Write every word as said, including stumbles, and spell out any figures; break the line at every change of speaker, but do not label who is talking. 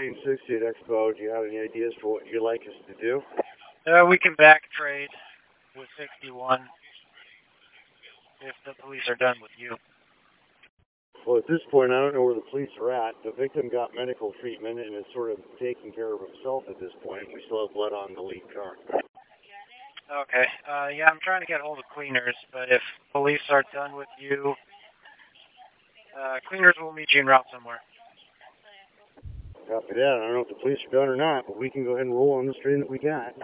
fourteen sixty at Expo. Do you have any ideas for what you'd like us to do?
Uh, we can back trade with sixty-one if the police are done with you.
Well, at this point, I don't know where the police are at. The victim got medical treatment and is sort of taking care of himself at this point. We still have blood on the lead car.
Okay. Uh, yeah, I'm trying to get hold of cleaners, but if police are done with you, uh, cleaners will meet you en route somewhere.
Copy that. I don't know if the police are done or not, but we can go ahead and roll on the stream that we got.